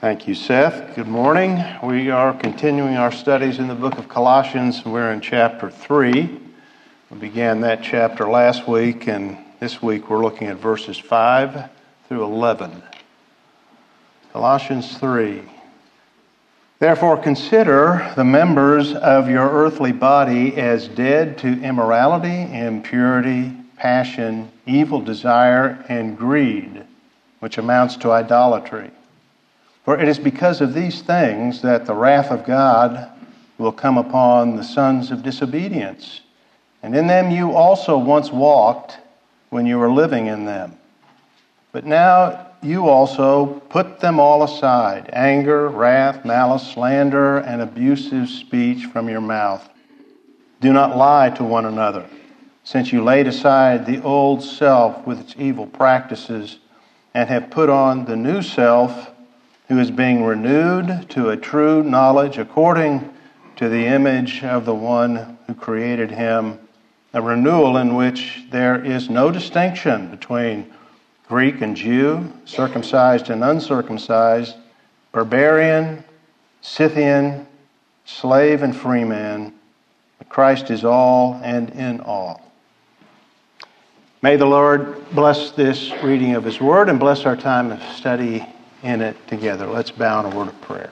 Thank you, Seth. Good morning. We are continuing our studies in the book of Colossians. We're in chapter 3. We began that chapter last week, and this week we're looking at verses 5 through 11. Colossians 3. Therefore consider the members of your earthly body as dead to immorality, impurity, passion, evil desire, and greed, which amounts to idolatry. For it is because of these things that the wrath of God will come upon the sons of disobedience. And in them you also once walked when you were living in them. But now you also put them all aside, anger, wrath, malice, slander, and abusive speech from your mouth. Do not lie to one another, since you laid aside the old self with its evil practices and have put on the new self, who is being renewed to a true knowledge according to the image of the one who created him, a renewal in which there is no distinction between Greek and Jew, circumcised and uncircumcised, barbarian, Scythian, slave and free man. Christ is all and in all. May the Lord bless this reading of His Word and bless our time of study in it together. Let's bow in a word of prayer.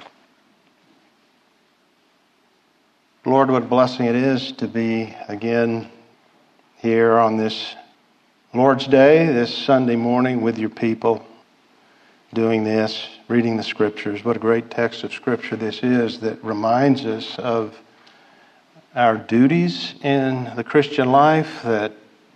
Lord, what a blessing it is to be again here on this Lord's Day, this Sunday morning with your people, doing this, reading the Scriptures. What a great text of Scripture this is that reminds us of our duties in the Christian life, that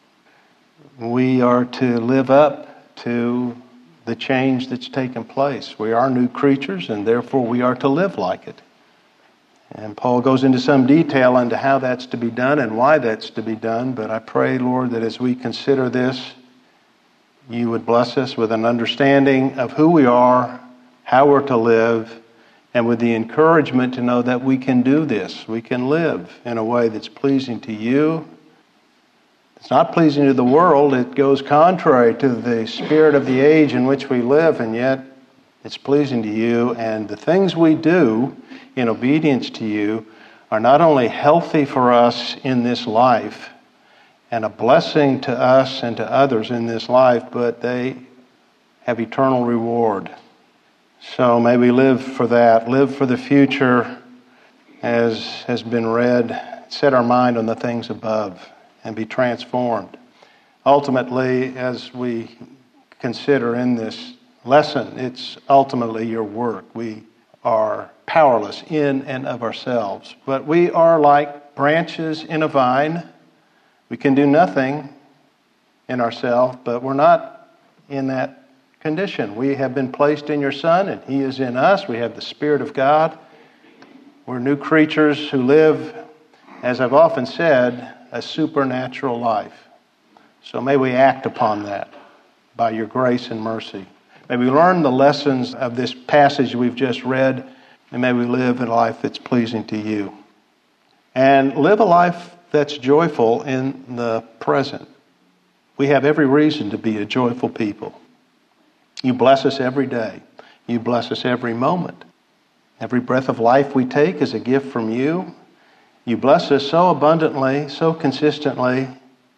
we are to live up to the change that's taken place. We are new creatures, and therefore we are to live like it. And Paul goes into some detail into how that's to be done and why that's to be done, but I pray, Lord, that as we consider this, you would bless us with an understanding of who we are, how we're to live, and with the encouragement to know that we can do this. We can live in a way that's pleasing to you. It's not pleasing to the world. It goes contrary to the spirit of the age in which we live, and yet it's pleasing to you. And the things we do in obedience to you are not only healthy for us in this life and a blessing to us and to others in this life, but they have eternal reward. So may we live for that, live for the future as has been read, set our mind on the things above, and be transformed. Ultimately, as we consider in this lesson, it's ultimately your work. We are powerless in and of ourselves, but we are like branches in a vine. We can do nothing in ourselves, but we're not in that condition. We have been placed in your Son, and He is in us. We have the Spirit of God. We're new creatures who live, as I've often said, a supernatural life. So may we act upon that by your grace and mercy. May we learn the lessons of this passage we've just read, and may we live a life that's pleasing to you. And live a life that's joyful in the present. We have every reason to be a joyful people. You bless us every day. You bless us every moment. Every breath of life we take is a gift from you. You bless us so abundantly, so consistently,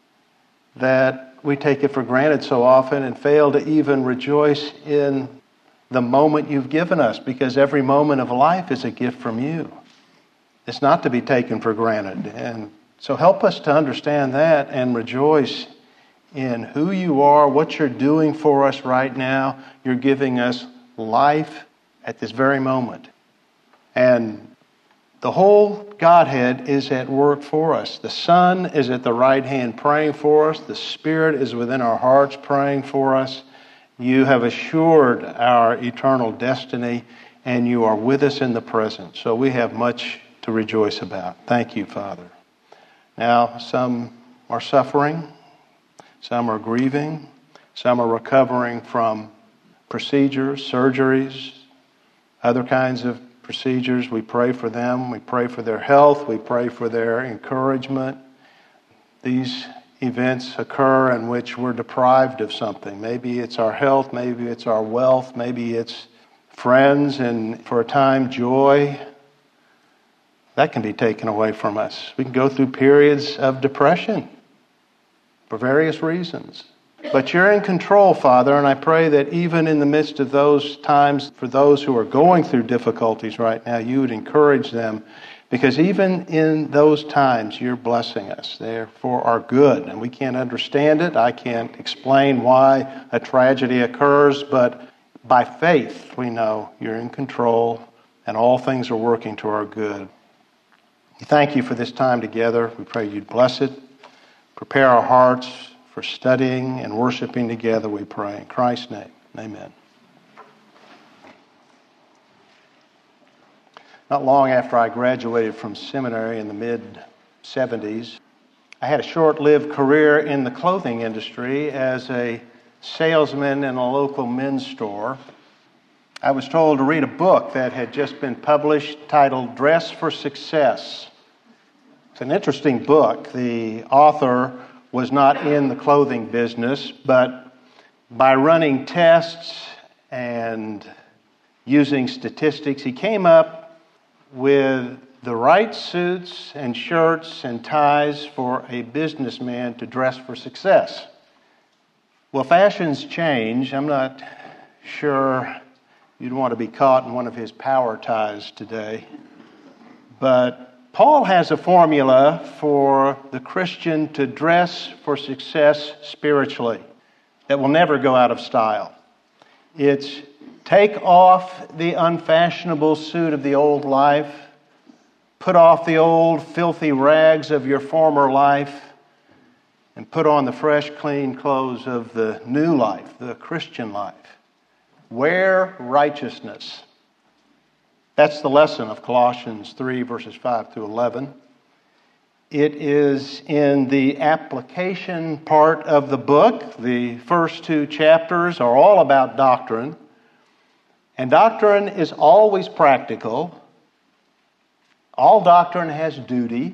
that we take it for granted so often and fail to even rejoice in the moment you've given us, because every moment of life is a gift from you. It's not to be taken for granted. And so help us to understand that and rejoice in who you are, what you're doing for us right now. You're giving us life at this very moment. And the whole Godhead is at work for us. The Son is at the right hand praying for us. The Spirit is within our hearts praying for us. You have assured our eternal destiny, and you are with us in the present. So we have much to rejoice about. Thank you, Father. Now, some are suffering. Some are grieving. Some are recovering from procedures, surgeries, other kinds of procedures. We pray for them. We pray for their health. We pray for their encouragement. These events occur in which we're deprived of something. Maybe it's our health. Maybe it's our wealth. Maybe it's friends, and for a time joy, that can be taken away from us. We can go through periods of depression for various reasons. But you're in control, Father, and I pray that even in the midst of those times, for those who are going through difficulties right now, you would encourage them, because even in those times, you're blessing us. They're for our good, and we can't understand it. I can't explain why a tragedy occurs, but by faith, we know you're in control, and all things are working to our good. We thank you for this time together. We pray you'd bless it. Prepare our hearts for studying and worshiping together, we pray. In Christ's name, amen. Not long after I graduated from seminary in the mid-70s, I had a short-lived career in the clothing industry as a salesman in a local men's store. I was told to read a book that had just been published titled Dress for Success. It's an interesting book. The author was not in the clothing business, but by running tests and using statistics, he came up with the right suits and shirts and ties for a businessman to dress for success. Well, fashions change. I'm not sure you'd want to be caught in one of his power ties today, but Paul has a formula for the Christian to dress for success spiritually that will never go out of style. It's take off the unfashionable suit of the old life, put off the old filthy rags of your former life, and put on the fresh, clean clothes of the new life, the Christian life. Wear righteousness. That's the lesson of Colossians 3, verses 5 through 11. It is in the application part of the book. The first two chapters are all about doctrine. And doctrine is always practical. All doctrine has duty.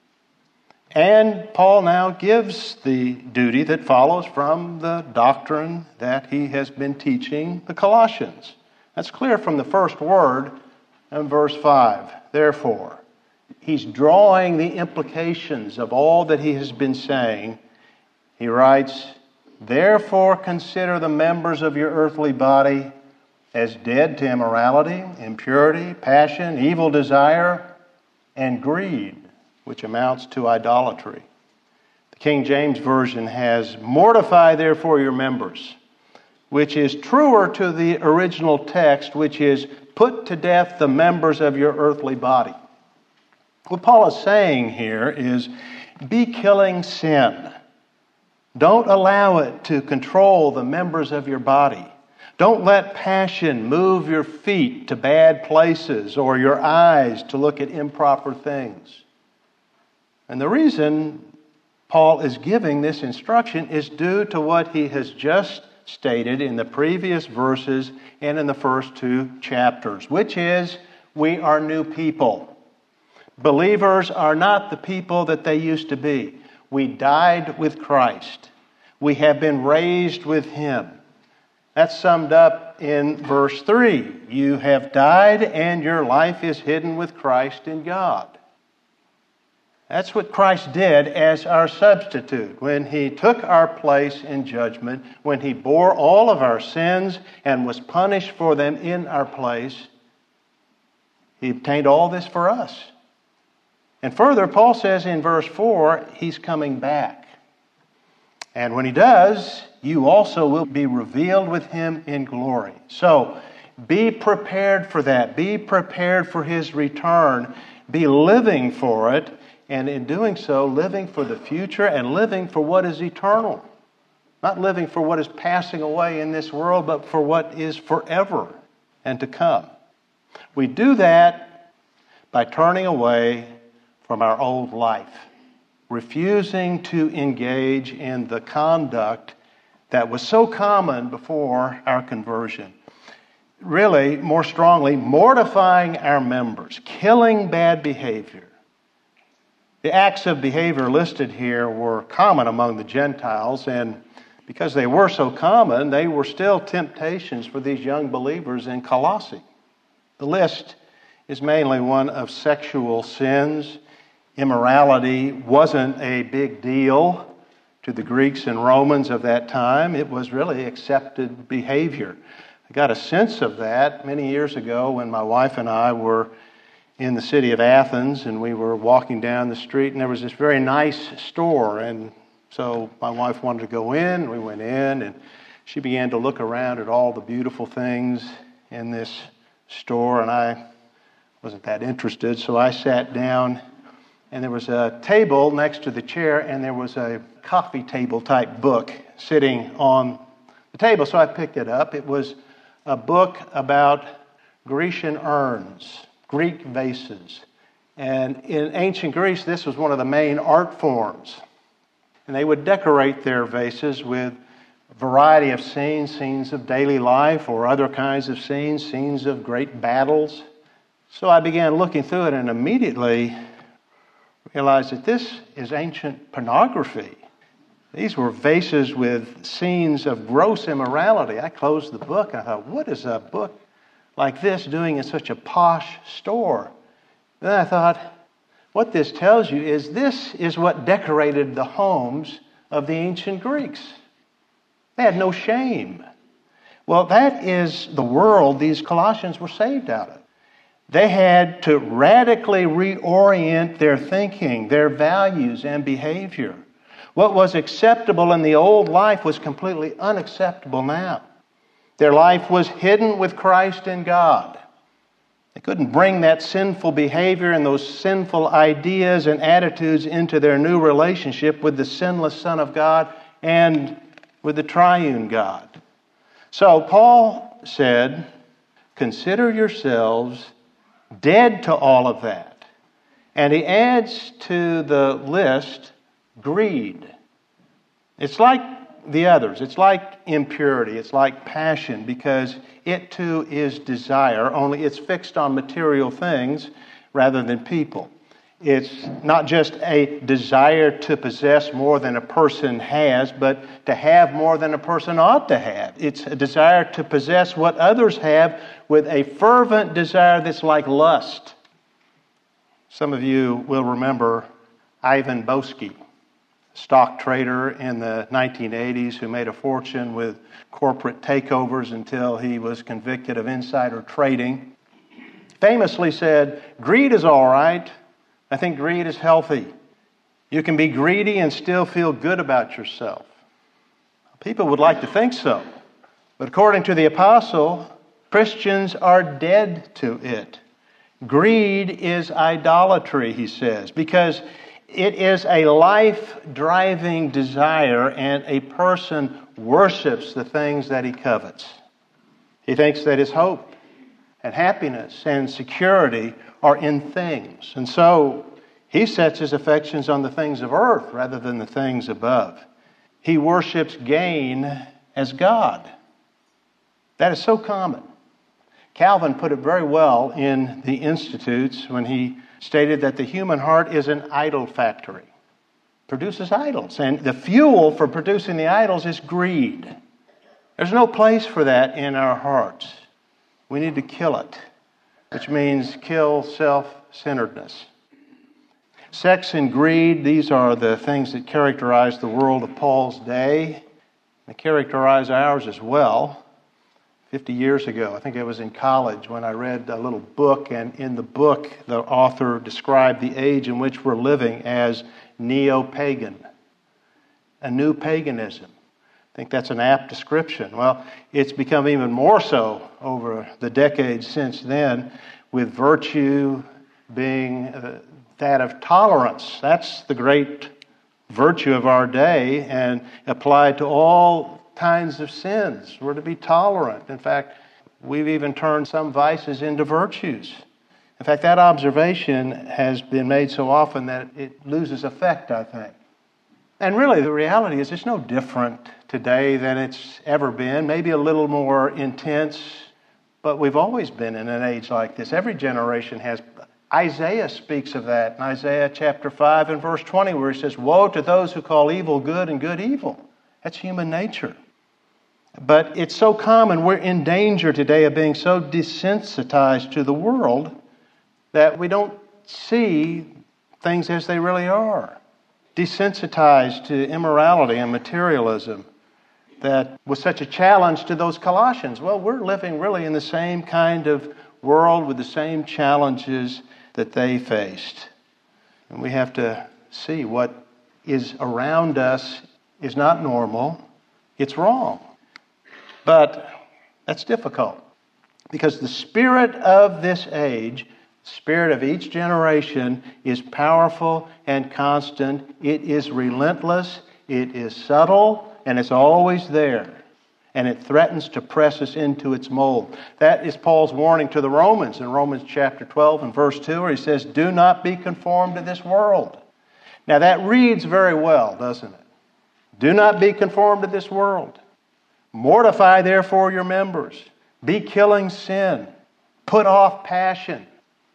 And Paul now gives the duty that follows from the doctrine that he has been teaching the Colossians. That's clear from the first word in verse 5. Therefore, he's drawing the implications of all that he has been saying. He writes, therefore consider the members of your earthly body as dead to immorality, impurity, passion, evil desire, and greed, which amounts to idolatry. The King James Version has, mortify therefore your members, which is truer to the original text, which is, put to death the members of your earthly body. What Paul is saying here is, be killing sin. Don't allow it to control the members of your body. Don't let passion move your feet to bad places or your eyes to look at improper things. And the reason Paul is giving this instruction is due to what he has just stated in the previous verses and in the first two chapters, which is, we are new people. Believers are not the people that they used to be. We died with Christ. We have been raised with Him. That's summed up in verse 3. You have died and your life is hidden with Christ in God. That's what Christ did as our substitute. When He took our place in judgment, when He bore all of our sins and was punished for them in our place, He obtained all this for us. And further, Paul says in verse 4, He's coming back. And when He does, you also will be revealed with Him in glory. So, be prepared for that. Be prepared for His return. Be living for it. And in doing so, living for the future and living for what is eternal. Not living for what is passing away in this world, but for what is forever and to come. We do that by turning away from our old life, refusing to engage in the conduct that was so common before our conversion. Really, more strongly, mortifying our members, killing bad behavior. The acts of behavior listed here were common among the Gentiles, and because they were so common, they were still temptations for these young believers in Colossae. The list is mainly one of sexual sins. Immorality wasn't a big deal to the Greeks and Romans of that time. It was really accepted behavior. I got a sense of that many years ago when my wife and I were in the city of Athens, and we were walking down the street, and there was this very nice store, and so my wife wanted to go in. We went in, and she began to look around at all the beautiful things in this store, and I wasn't that interested, so I sat down, and there was a table next to the chair, and there was a coffee table type book sitting on the table, so I picked it up. It was a book about Grecian urns, Greek vases. And in ancient Greece, this was one of the main art forms. And they would decorate their vases with a variety of scenes of daily life or other kinds of scenes of great battles. So I began looking through it and immediately realized that this is ancient pornography. These were vases with scenes of gross immorality. I closed the book and I thought, what is a book like this doing in such a posh store? Then I thought, what this tells you is this is what decorated the homes of the ancient Greeks. They had no shame. Well, that is the world these Colossians were saved out of. They had to radically reorient their thinking, their values, and behavior. What was acceptable in the old life was completely unacceptable now. Their life was hidden with Christ in God. They couldn't bring that sinful behavior and those sinful ideas and attitudes into their new relationship with the sinless Son of God and with the triune God. So Paul said, consider yourselves dead to all of that. And he adds to the list greed. It's like the others. It's like impurity. It's like passion, because it too is desire, only it's fixed on material things rather than people. It's not just a desire to possess more than a person has, but to have more than a person ought to have. It's a desire to possess what others have with a fervent desire that's like lust. Some of you will remember Ivan Boesky, stock trader in the 1980s who made a fortune with corporate takeovers until he was convicted of insider trading. Famously said, greed is all right. I think greed is healthy. You can be greedy and still feel good about yourself. People would like to think so. But according to the apostle, Christians are dead to it. Greed is idolatry, he says, because it is a life-driving desire, and a person worships the things that he covets. He thinks that his hope and happiness and security are in things. And so he sets his affections on the things of earth rather than the things above. He worships gain as God. That is so common. Calvin put it very well in the Institutes when he stated that the human heart is an idol factory. Produces idols. And the fuel for producing the idols is greed. There's no place for that in our hearts. We need to kill it, which means kill self-centeredness. Sex and greed, these are the things that characterize the world of Paul's day. They characterize ours as well. 50 years ago, I think I was in college when I read a little book, and in the book, the author described the age in which we're living as neo-pagan, a new paganism. I think that's an apt description. Well, it's become even more so over the decades since then, with virtue being that of tolerance. That's the great virtue of our day, and applied to all kinds of sins. We're to be tolerant. In fact, we've even turned some vices into virtues. In fact, that observation has been made so often that it loses effect, I think. And really, the reality is it's no different today than it's ever been, maybe a little more intense, but we've always been in an age like this. Every generation has. Isaiah speaks of that in Isaiah chapter 5 and verse 20, where he says, woe to those who call evil good and good evil, That's human nature. But it's so common. We're in danger today of being so desensitized to the world that we don't see things as they really are. Desensitized to immorality and materialism that was such a challenge to those Colossians. Well, we're living really in the same kind of world with the same challenges that they faced. And we have to see what is around us is not normal. It's wrong. But that's difficult because the spirit of this age, the spirit of each generation, is powerful and constant. It is relentless. It is subtle, and it's always there. And it threatens to press us into its mold. That is Paul's warning to the Romans in Romans chapter 12 and verse 2, where he says, "Do not be conformed to this world." Now that reads very well, doesn't it? Do not be conformed to this world. Mortify, therefore, your members. Be killing sin. Put off passion.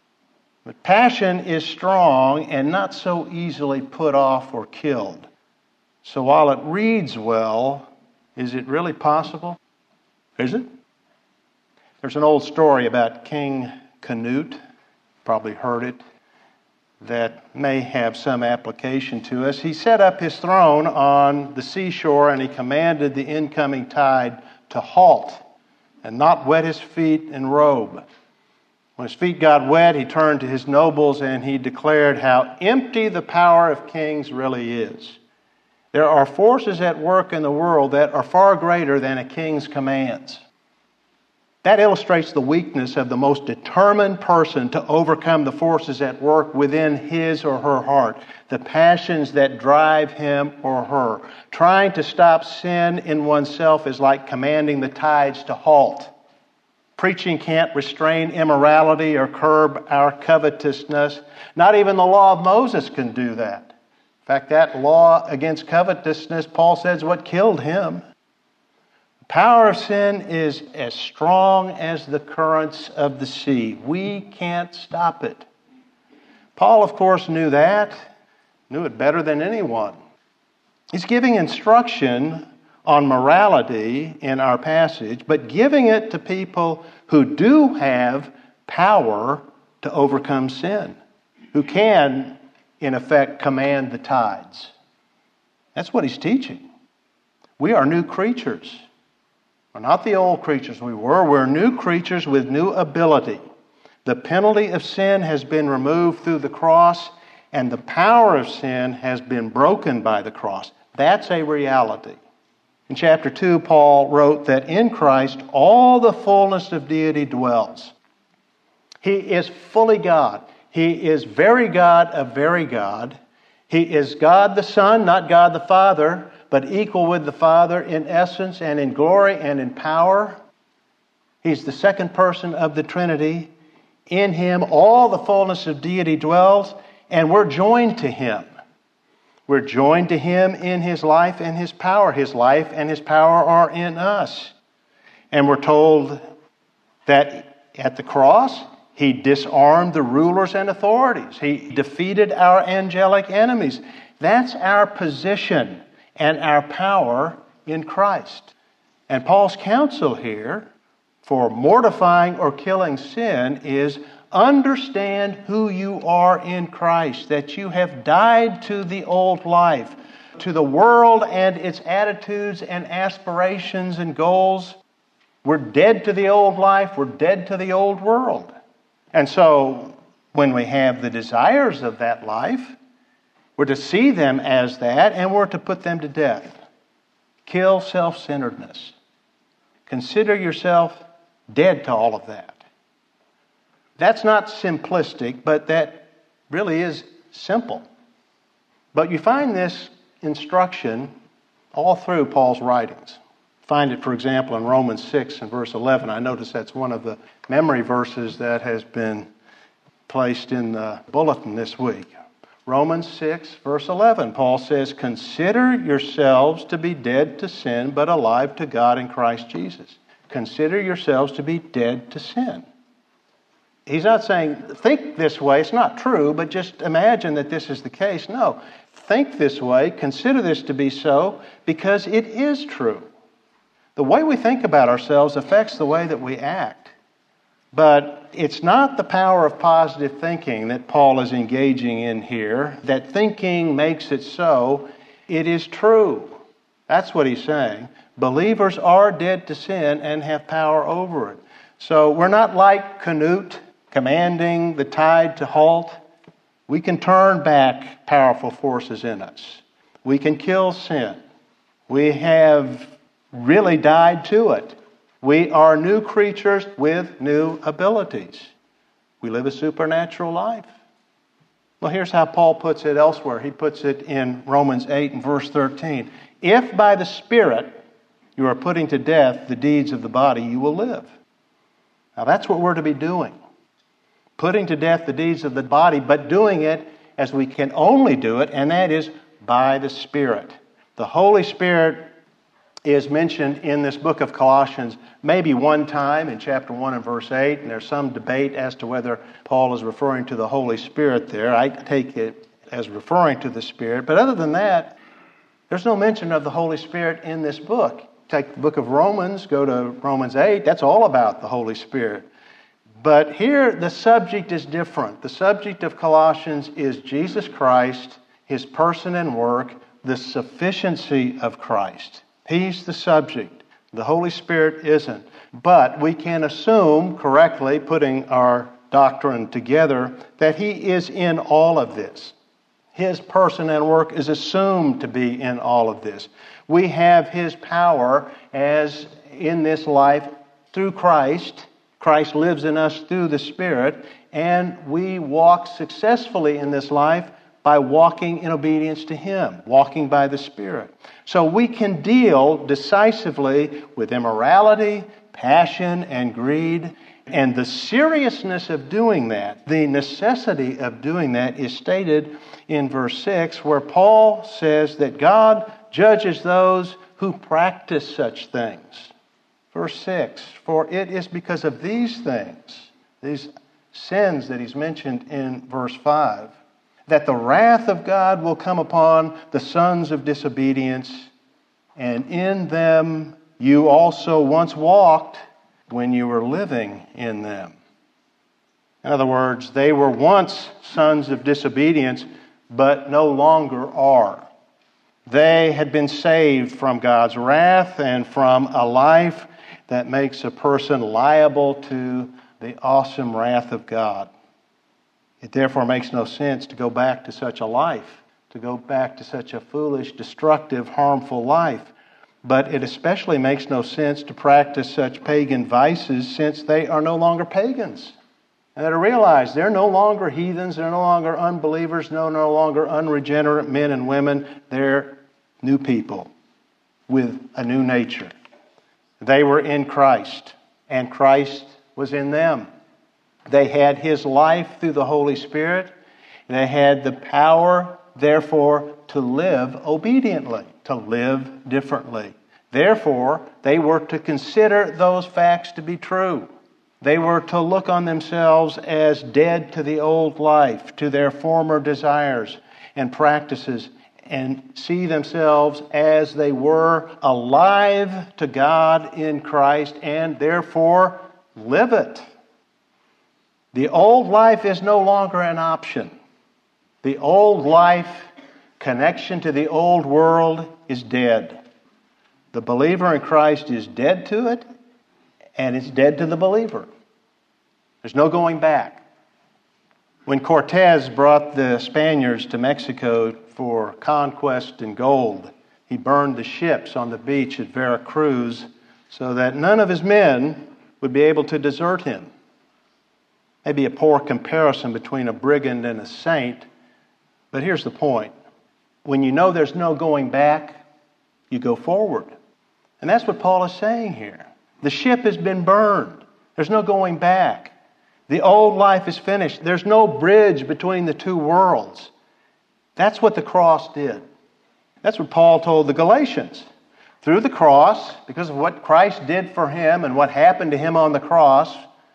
But passion is strong and not so easily put off or killed. So while it reads well, is it really possible? Is it? There's an old story about King Canute. Probably heard it. That may have some application to us. He set up his throne on the seashore and he commanded the incoming tide to halt and not wet his feet and robe. When his feet got wet, he turned to his nobles and he declared how empty the power of kings really is. There are forces at work in the world that are far greater than a king's commands. That illustrates the weakness of the most determined person to overcome the forces at work within his or her heart, the passions that drive him or her. Trying to stop sin in oneself is like commanding the tides to halt. Preaching can't restrain immorality or curb our covetousness. Not even the law of Moses can do that. In fact, that law against covetousness, Paul says, what killed him. The power of sin is as strong as the currents of the sea. We can't stop it. Paul, of course, knew that, knew it better than anyone. He's giving instruction on morality in our passage, but giving it to people who do have power to overcome sin, who can, in effect, command the tides. That's what he's teaching. We are new creatures. We're not the old creatures we were. We're new creatures with new ability. The penalty of sin has been removed through the cross, and the power of sin has been broken by the cross. That's a reality. In chapter 2, Paul wrote that in Christ all the fullness of deity dwells. He is fully God. He is very God of very God. He is God the Son, not God the Father, but equal with the Father in essence and in glory and in power. He's the second person of the Trinity. In Him all the fullness of deity dwells, and we're joined to Him. We're joined to Him in His life and His power. His life and His power are in us. And we're told that at the cross, He disarmed the rulers and authorities. He defeated our angelic enemies. That's our position and our power in Christ. And Paul's counsel here for mortifying or killing sin is understand who you are in Christ, that you have died to the old life, to the world and its attitudes and aspirations and goals. We're dead to the old life. We're dead to the old world. And so when we have the desires of that life, we're to see them as that and we're to put them to death. Kill self-centeredness. Consider yourself dead to all of that. That's not simplistic, but that really is simple. But you find this instruction all through Paul's writings. Find it, for example, in Romans 6 and verse 11. I notice that's one of the memory verses that has been placed in the bulletin this week. Romans 6, verse 11, Paul says, "Consider yourselves to be dead to sin, but alive to God in Christ Jesus." Consider yourselves to be dead to sin. He's not saying, think this way. It's not true, but just imagine that this is the case. No, think this way. Consider this to be so because it is true. The way we think about ourselves affects the way that we act. But it's not the power of positive thinking that Paul is engaging in here, that thinking makes it so. It is true. That's what he's saying. Believers are dead to sin and have power over it. So we're not like Canute, commanding the tide to halt. We can turn back powerful forces in us. We can kill sin. We have really died to it. We are new creatures with new abilities. We live a supernatural life. Well, here's how Paul puts it elsewhere. He puts it in Romans 8 and verse 13. If by the Spirit you are putting to death the deeds of the body, you will live. Now that's what we're to be doing. Putting to death the deeds of the body, but doing it as we can only do it, and that is by the Spirit. The Holy Spirit is mentioned in this book of Colossians maybe one time in chapter 1 and verse 8, and there's some debate as to whether Paul is referring to the Holy Spirit there. I take it as referring to the Spirit, but other than that, there's no mention of the Holy Spirit in this book. Take the book of Romans, go to Romans 8, that's all about the Holy Spirit. But here the subject is different. The subject of Colossians is Jesus Christ, His person and work, the sufficiency of Christ. He's the subject. The Holy Spirit isn't. But we can assume correctly, putting our doctrine together, that He is in all of this. His person and work is assumed to be in all of this. We have His power as in this life through Christ. Christ lives in us through the Spirit, and we walk successfully in this life by walking in obedience to Him, walking by the Spirit. So we can deal decisively with immorality, passion, and greed. And the seriousness of doing that, the necessity of doing that is stated in verse 6, where Paul says that God judges those who practice such things. Verse 6, for it is because of these things, these sins that he's mentioned in verse 5, that the wrath of God will come upon the sons of disobedience, and in them you also once walked when you were living in them. In other words, they were once sons of disobedience, but no longer are. They had been saved from God's wrath and from a life that makes a person liable to the awesome wrath of God. It therefore makes no sense to go back to such a life, to go back to such a foolish, destructive, harmful life. But it especially makes no sense to practice such pagan vices since they are no longer pagans. And to realize they're no longer heathens, they're no longer unbelievers, no longer unregenerate men and women. They're new people with a new nature. They were in Christ, and Christ was in them. They had His life through the Holy Spirit. They had the power, therefore, to live obediently, to live differently. Therefore, they were to consider those facts to be true. They were to look on themselves as dead to the old life, to their former desires and practices, and see themselves as they were alive to God in Christ, and therefore live it. The old life is no longer an option. The old life, connection to the old world, is dead. The believer in Christ is dead to it, and it's dead to the believer. There's no going back. When Cortez brought the Spaniards to Mexico for conquest and gold, he burned the ships on the beach at Veracruz so that none of his men would be able to desert him. Maybe a poor comparison between a brigand and a saint, but here's the point. When you know there's no going back, you go forward. And that's what Paul is saying here. The ship has been burned. There's no going back. The old life is finished. There's no bridge between the two worlds. That's what the cross did. That's what Paul told the Galatians. Through the cross, because of what Christ did for him and what happened to him on the cross,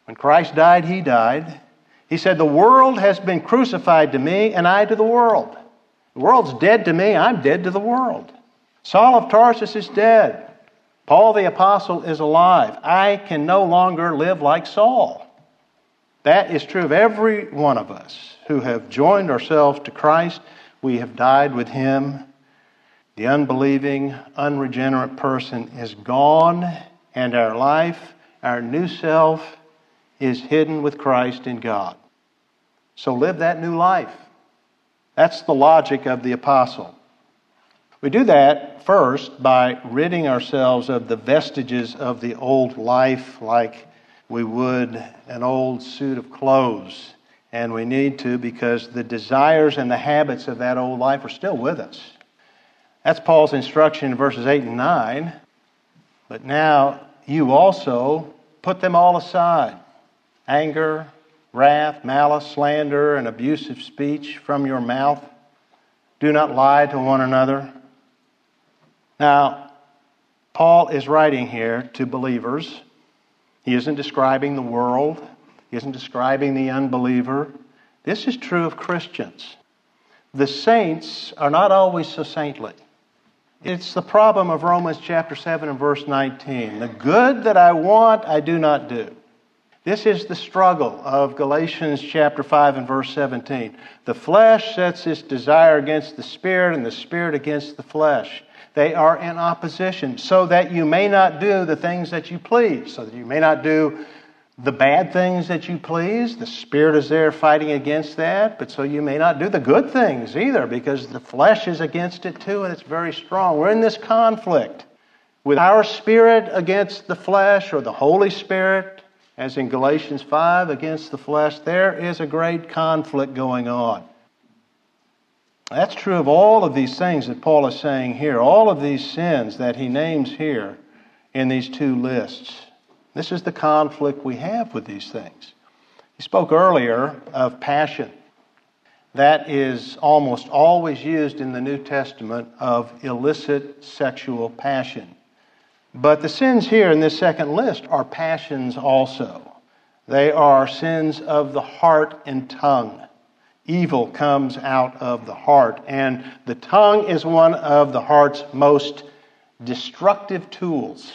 When Christ died, he died. He said, the world has been crucified to me, and I to the world. The world's dead to me, I'm dead to the world. Saul of Tarsus is dead. Paul the Apostle is alive. I can no longer live like Saul. That is true of every one of us who have joined ourselves to Christ. We have died with him. The unbelieving, unregenerate person is gone, and our life, our new self, is hidden with Christ in God. So live that new life. That's the logic of the apostle. We do that first by ridding ourselves of the vestiges of the old life like we would an old suit of clothes. And we need to because the desires and the habits of that old life are still with us. That's Paul's instruction in verses 8 and 9. But now you also put them all aside. Anger, wrath, malice, slander, and abusive speech from your mouth. Do not lie to one another. Now, Paul is writing here to believers. He isn't describing the world. He isn't describing the unbeliever. This is true of Christians. The saints are not always so saintly. It's the problem of Romans chapter 7 and verse 19. The good that I want, I do not do. This is the struggle of Galatians chapter 5 and verse 17. The flesh sets its desire against the Spirit, and the Spirit against the flesh. They are in opposition, so that you may not do the things that you please, so that you may not do the bad things that you please. The Spirit is there fighting against that, but so you may not do the good things either, because the flesh is against it too, and it's very strong. We're in this conflict with our spirit against the flesh, or the Holy Spirit, as in Galatians 5, against the flesh. There is a great conflict going on. That's true of all of these things that Paul is saying here, all of these sins that he names here in these two lists. This is the conflict we have with these things. He spoke earlier of passion. That is almost always used in the New Testament of illicit sexual passion. But the sins here in this second list are passions also. They are sins of the heart and tongue. Evil comes out of the heart, and the tongue is one of the heart's most destructive tools.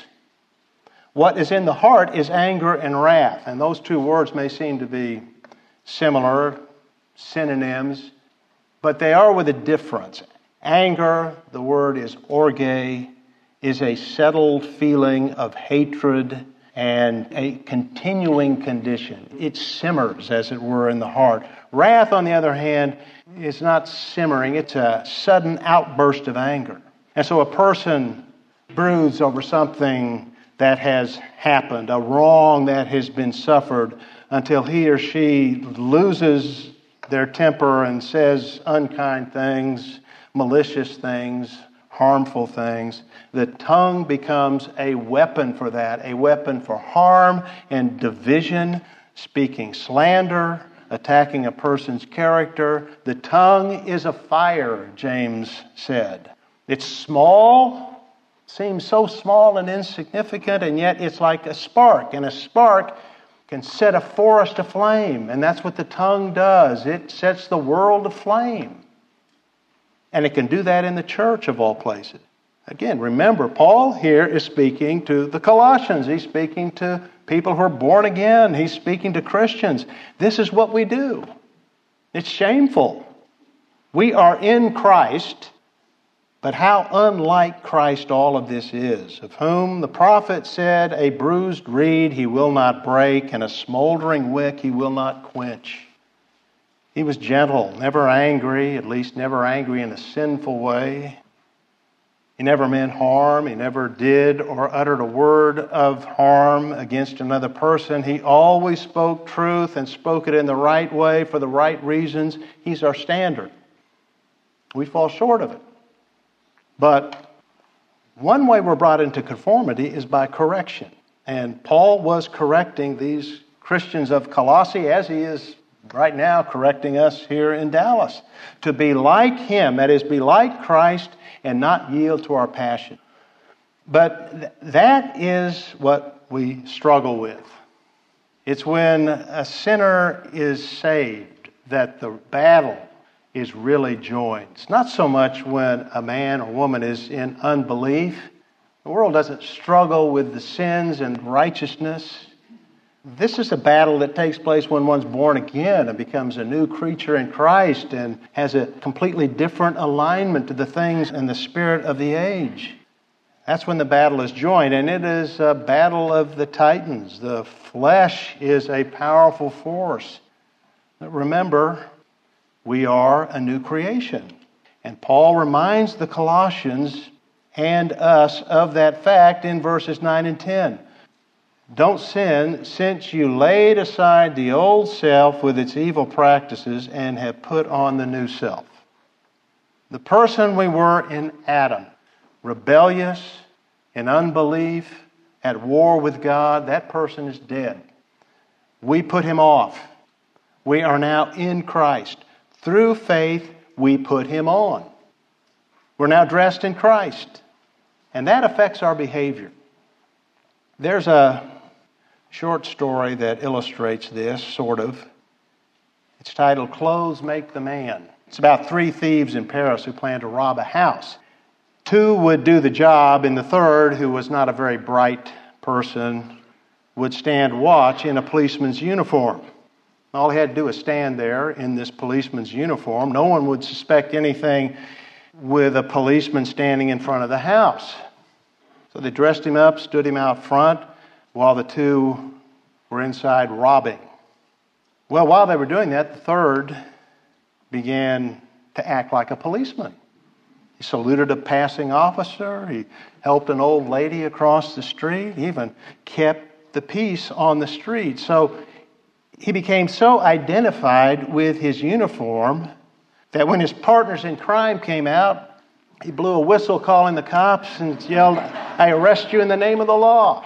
What is in the heart is anger and wrath, and those two words may seem to be similar, synonyms, but they are with a difference. Anger, the word is orge, is a settled feeling of hatred and a continuing condition. It simmers, as it were, in the heart. Wrath, on the other hand, is not simmering. It's a sudden outburst of anger. And so a person broods over something that has happened, a wrong that has been suffered, until he or she loses their temper and says unkind things, malicious things, harmful things. The tongue becomes a weapon for that, a weapon for harm and division, speaking slander, attacking a person's character. The tongue is a fire, James said. It's small, seems so small and insignificant, and yet it's like a spark, and a spark can set a forest aflame, and that's what the tongue does. It sets the world aflame. And it can do that in the church of all places. Again, remember, Paul here is speaking to the Colossians. He's speaking to people who are born again. He's speaking to Christians. This is what we do. It's shameful. We are in Christ, but how unlike Christ all of this is, of whom the prophet said, a bruised reed he will not break, and a smoldering wick he will not quench. He was gentle, never angry, at least never angry in a sinful way. He never meant harm. He never did or uttered a word of harm against another person. He always spoke truth and spoke it in the right way for the right reasons. He's our standard. We fall short of it. But one way we're brought into conformity is by correction. And Paul was correcting these Christians of Colossae as he is right now correcting us here in Dallas. To be like him, that is, be like Christ and not yield to our passion. But that is what we struggle with. It's when a sinner is saved that the battle is really joined. It's not so much when a man or woman is in unbelief. The world doesn't struggle with the sins and righteousness. This is a battle that takes place when one's born again and becomes a new creature in Christ and has a completely different alignment to the things and the spirit of the age. That's when the battle is joined, and it is a battle of the titans. The flesh is a powerful force. But remember, we are a new creation. And Paul reminds the Colossians and us of that fact in verses 9 and 10. Don't sin, since you laid aside the old self with its evil practices and have put on the new self. The person we were in Adam, rebellious, in unbelief, at war with God, that person is dead. We put him off. We are now in Christ. Through faith, we put him on. We're now dressed in Christ. And that affects our behavior. There's a short story that illustrates this, sort of. It's titled, Clothes Make the Man. It's about 3 thieves in Paris who plan to rob a house. 2 would do the job, and the third, who was not a very bright person, would stand watch in a policeman's uniform. All he had to do was stand there in this policeman's uniform. No one would suspect anything with a policeman standing in front of the house. So they dressed him up, stood him out front, while the 2 were inside robbing. Well, while they were doing that, the third began to act like a policeman. He saluted a passing officer. He helped an old lady across the street. He even kept the peace on the street. So he became so identified with his uniform that when his partners in crime came out, he blew a whistle calling the cops and yelled, "I arrest you in the name of the law."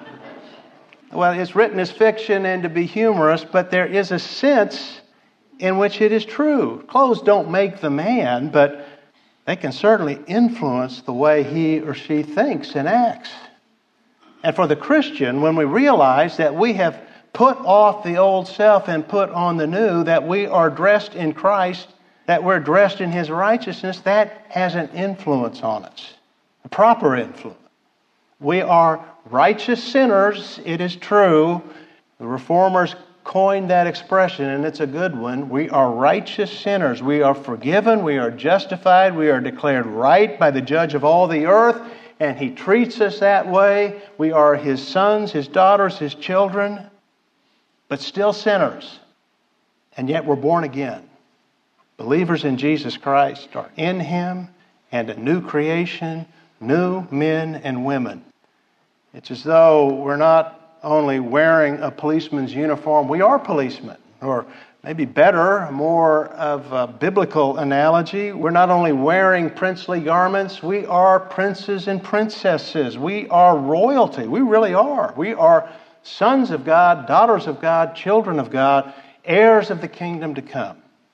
Well, it's written as fiction and to be humorous, but there is a sense in which it is true. Clothes don't make the man, but they can certainly influence the way he or she thinks and acts. And for the Christian, when we realize that we have put off the old self and put on the new, that we are dressed in Christ, that we're dressed in His righteousness, that has an influence on us, a proper influence. We are righteous sinners, it is true. The Reformers coined that expression, and it's a good one. We are righteous sinners. We are forgiven, we are justified, we are declared right by the judge of all the earth, and He treats us that way. We are His sons, His daughters, His children, but still sinners. And yet we're born again. Believers in Jesus Christ are in Him and a new creation, new men and women. It's as though we're not only wearing a policeman's uniform, we are policemen. Or maybe better, more of a biblical analogy, we're not only wearing princely garments, we are princes and princesses. We are royalty. We really are. We are sons of God, daughters of God, children of God, heirs of the kingdom to come.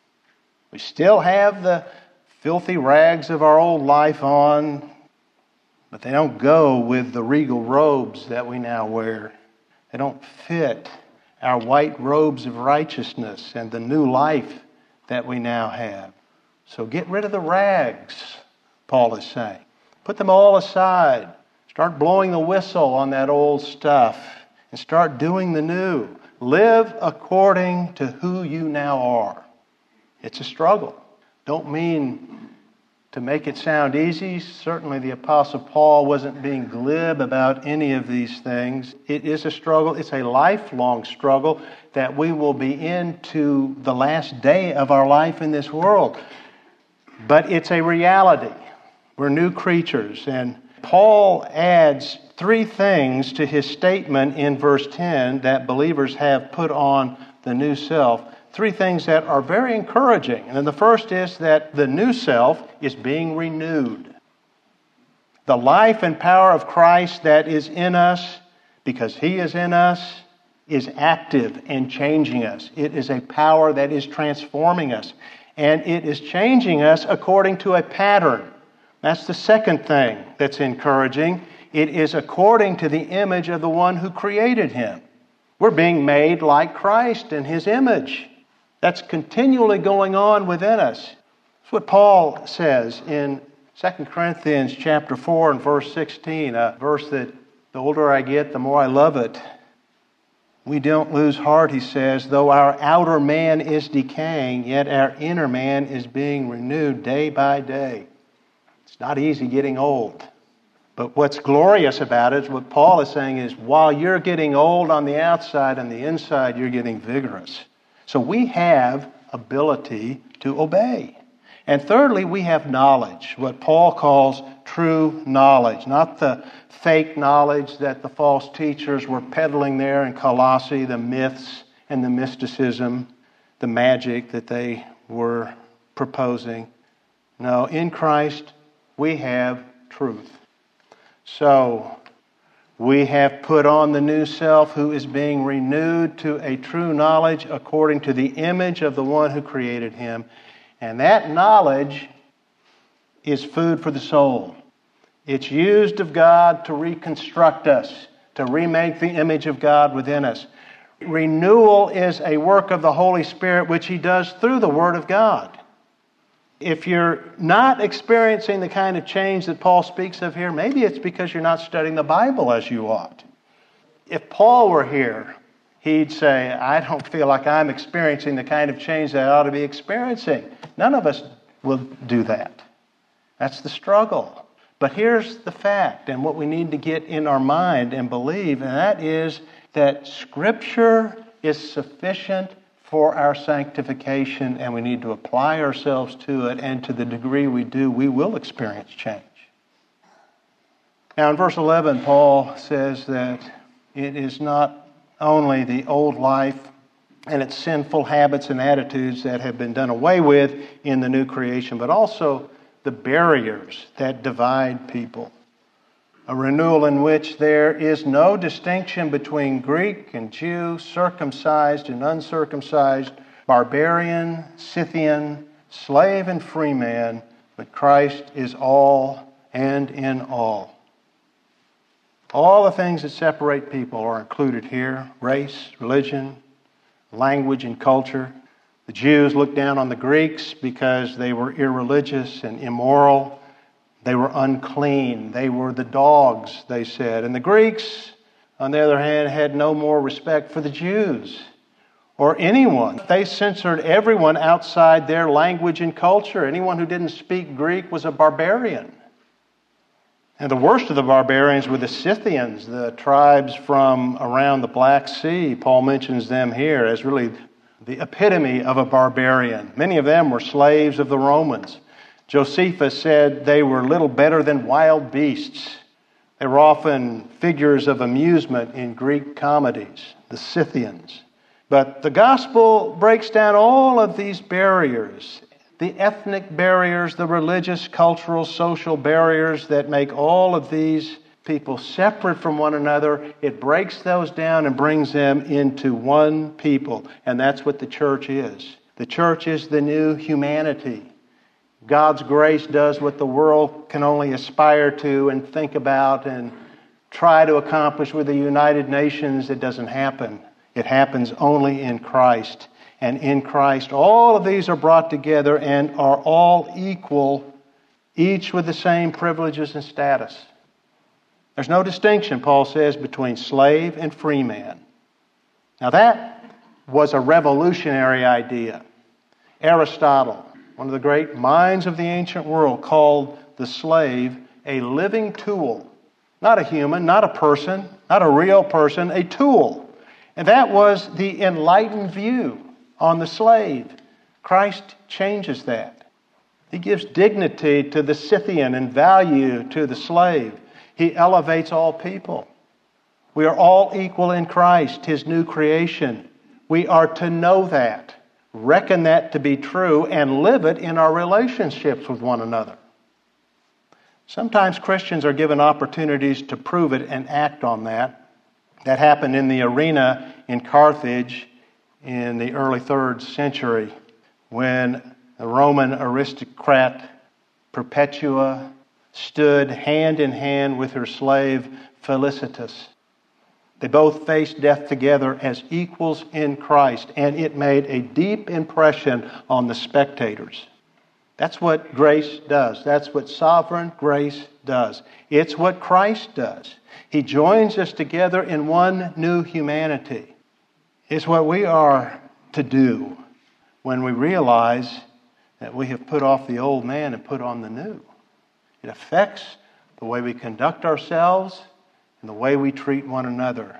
We still have the filthy rags of our old life on, but they don't go with the regal robes that we now wear. They don't fit our white robes of righteousness and the new life that we now have. So get rid of the rags, Paul is saying. Put them all aside. Start blowing the whistle on that old stuff and start doing the new. Live according to who you now are. It's a struggle. Don't mean to make it sound easy. Certainly the Apostle Paul wasn't being glib about any of these things. It is a struggle. It's a lifelong struggle that we will be in to the last day of our life in this world. But it's a reality. We're new creatures. And Paul adds 3 things to his statement in verse 10 that believers have put on the new self. 3 things that are very encouraging. And the first is that the new self is being renewed. The life and power of Christ that is in us, because He is in us, is active and changing us. It is a power that is transforming us. And it is changing us according to a pattern. That's the second thing that's encouraging. It is according to the image of the one who created him. We're being made like Christ in His image. That's continually going on within us. That's what Paul says in 2 Corinthians chapter 4 and verse 16, a verse that the older I get, the more I love it. We don't lose heart, he says, though our outer man is decaying, yet our inner man is being renewed day by day. It's not easy getting old. But what's glorious about it is what Paul is saying is while you're getting old on the outside, on the inside, you're getting vigorous. So we have ability to obey. And thirdly, we have knowledge, what Paul calls true knowledge, not the fake knowledge that the false teachers were peddling there in Colossae, the myths and the mysticism, the magic that they were proposing. No, in Christ, we have truth. So, we have put on the new self who is being renewed to a true knowledge according to the image of the one who created him. And that knowledge is food for the soul. It's used of God to reconstruct us, to remake the image of God within us. Renewal is a work of the Holy Spirit which He does through the Word of God. If you're not experiencing the kind of change that Paul speaks of here, maybe it's because you're not studying the Bible as you ought. If Paul were here, he'd say, I don't feel like I'm experiencing the kind of change that I ought to be experiencing. None of us will do that. That's the struggle. But here's the fact, and what we need to get in our mind and believe, and that is that Scripture is sufficient for our sanctification, and we need to apply ourselves to it, and to the degree we do, we will experience change. Now in verse 11, Paul says that it is not only the old life and its sinful habits and attitudes that have been done away with in the new creation, but also the barriers that divide people. A renewal in which there is no distinction between Greek and Jew, circumcised and uncircumcised, barbarian, Scythian, slave and free man, but Christ is all and in all. All the things that separate people are included here: race, religion, language, and culture. The Jews looked down on the Greeks because they were irreligious and immoral. They were unclean. They were the dogs, they said. And the Greeks, on the other hand, had no more respect for the Jews or anyone. They censored everyone outside their language and culture. Anyone who didn't speak Greek was a barbarian. And the worst of the barbarians were the Scythians, the tribes from around the Black Sea. Paul mentions them here as really the epitome of a barbarian. Many of them were slaves of the Romans. Josephus said they were little better than wild beasts. They were often figures of amusement in Greek comedies, the Scythians. But the gospel breaks down all of these barriers, the ethnic barriers, the religious, cultural, social barriers that make all of these people separate from one another. It breaks those down and brings them into one people. And that's what the church is. The church is the new humanity. God's grace does what the world can only aspire to and think about and try to accomplish with the United Nations. It doesn't happen. It happens only in Christ. And in Christ, all of these are brought together and are all equal, each with the same privileges and status. There's no distinction, Paul says, between slave and free man. Now that was a revolutionary idea. Aristotle, one of the great minds of the ancient world, called the slave a living tool. Not a human, not a person, not a real person, a tool. And that was the enlightened view on the slave. Christ changes that. He gives dignity to the Scythian and value to the slave. He elevates all people. We are all equal in Christ, His new creation. We are to know that, reckon that to be true, and live it in our relationships with one another. Sometimes Christians are given opportunities to prove it and act on that. That happened in the arena in Carthage in the early 3rd century when the Roman aristocrat Perpetua stood hand in hand with her slave Felicitas. They both faced death together as equals in Christ, and it made a deep impression on the spectators. That's what grace does. That's what sovereign grace does. It's what Christ does. He joins us together in one new humanity. It's what we are to do when we realize that we have put off the old man and put on the new. It affects the way we conduct ourselves and the way we treat one another.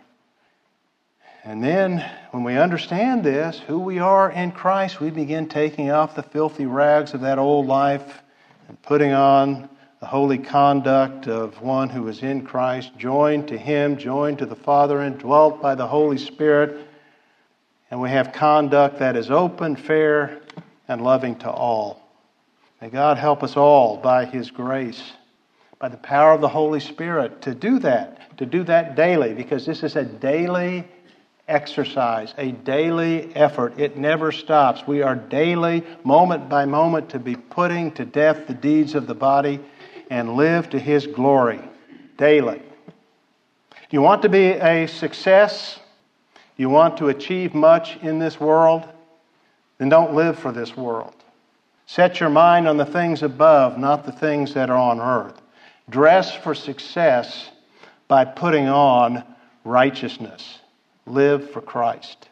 And then, when we understand this, who we are in Christ, we begin taking off the filthy rags of that old life and putting on the holy conduct of one who is in Christ, joined to Him, joined to the Father, and dwelt by the Holy Spirit. And we have conduct that is open, fair, and loving to all. May God help us all by His grace, by the power of the Holy Spirit, to do that daily, because this is a daily exercise, a daily effort. It never stops. We are daily, moment by moment, to be putting to death the deeds of the body and live to His glory daily. You want to be a success? You want to achieve much in this world? Then don't live for this world. Set your mind on the things above, not the things that are on earth. Dress for success by putting on righteousness. Live for Christ.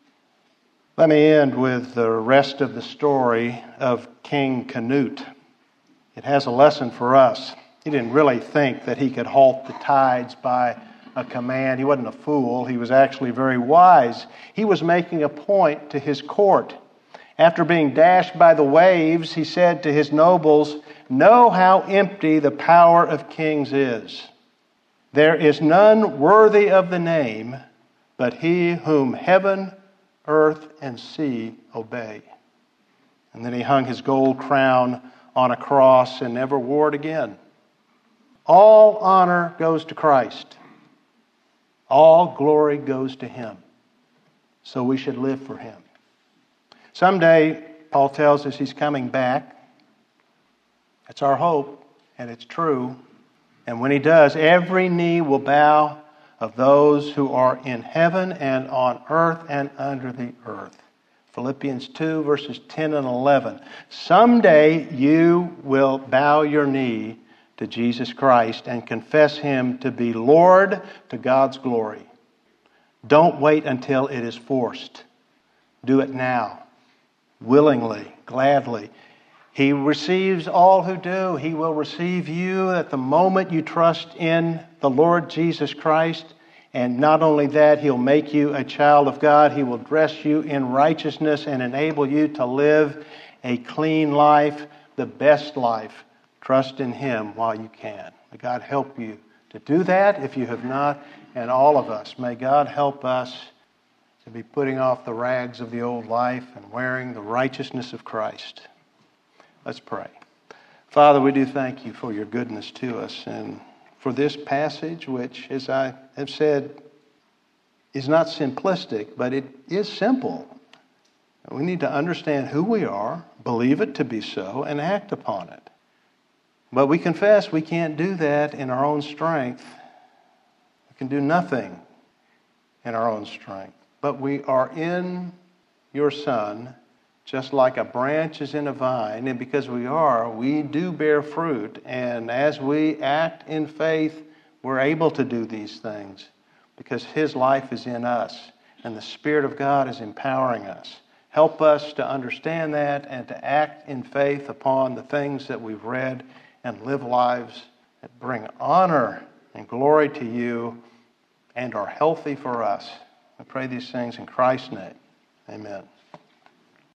Let me end with the rest of the story of King Canute. It has a lesson for us. He didn't really think that he could halt the tides by a command. He wasn't a fool. He was actually very wise. He was making a point to his court. After being dashed by the waves, he said to his nobles, "Know how empty the power of kings is. There is none worthy of the name but He whom heaven, earth, and sea obey." And then he hung his gold crown on a cross and never wore it again. All honor goes to Christ. All glory goes to Him. So we should live for Him. Someday, Paul tells us He's coming back. That's our hope, and it's true. And when He does, every knee will bow of those who are in heaven and on earth and under the earth. Philippians 2, verses 10 and 11. Someday you will bow your knee to Jesus Christ and confess Him to be Lord to God's glory. Don't wait until it is forced. Do it now, willingly, gladly. He receives all who do. He will receive you at the moment you trust in the Lord Jesus Christ. And not only that, He'll make you a child of God. He will dress you in righteousness and enable you to live a clean life, the best life. Trust in Him while you can. May God help you to do that if you have not, and all of us. May God help us to be putting off the rags of the old life and wearing the righteousness of Christ. Let's pray. Father, we do thank You for Your goodness to us and for this passage, which, as I have said, is not simplistic, but it is simple. We need to understand who we are, believe it to be so, and act upon it. But we confess we can't do that in our own strength. We can do nothing in our own strength. But we are in Your Son, just like a branch is in a vine, and because we do bear fruit. And as we act in faith, we're able to do these things because His life is in us and the Spirit of God is empowering us. Help us to understand that and to act in faith upon the things that we've read and live lives that bring honor and glory to You and are healthy for us. I pray these things in Christ's name. Amen.